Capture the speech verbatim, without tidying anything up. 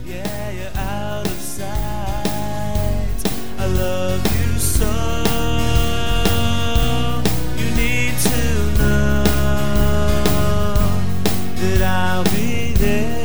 Yeah, you're out of sight. I love you so. You need to know that I'll be there.